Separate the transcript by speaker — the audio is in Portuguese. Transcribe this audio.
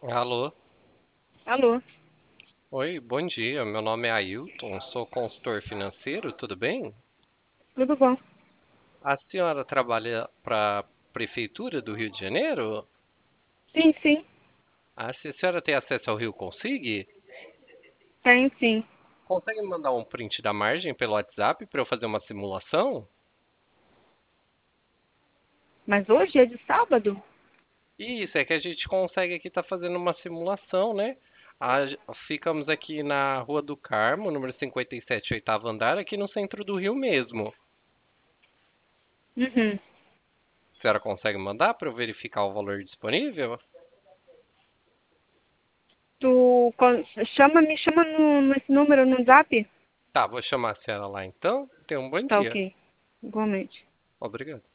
Speaker 1: Alô?
Speaker 2: Alô,
Speaker 1: Oi, bom dia. Meu nome é Ailton, sou consultor financeiro, tudo bem?
Speaker 2: tudo bom?
Speaker 1: A senhora trabalha para a Prefeitura do Rio de Janeiro?
Speaker 2: Sim, sim,
Speaker 1: Se a senhora tem acesso ao Rio Consig,
Speaker 2: tem sim.
Speaker 1: consegue me mandar um print da margem pelo WhatsApp para eu fazer uma simulação?
Speaker 2: Mas hoje é de sábado?
Speaker 1: Isso, é que a gente consegue aqui estar fazendo uma simulação, né? Ficamos aqui na Rua do Carmo, número 57, oitavo andar, aqui no centro do Rio mesmo.
Speaker 2: Uhum.
Speaker 1: A senhora consegue mandar para eu verificar o valor disponível?
Speaker 2: Me chama nesse número no Zap?
Speaker 1: Tá, vou chamar a senhora lá então. Tenha um bom
Speaker 2: Tá
Speaker 1: dia.
Speaker 2: ok, igualmente.
Speaker 1: Obrigado.